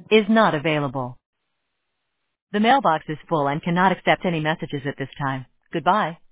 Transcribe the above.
is not available. The mailbox is full and cannot accept any messages at this time. Goodbye.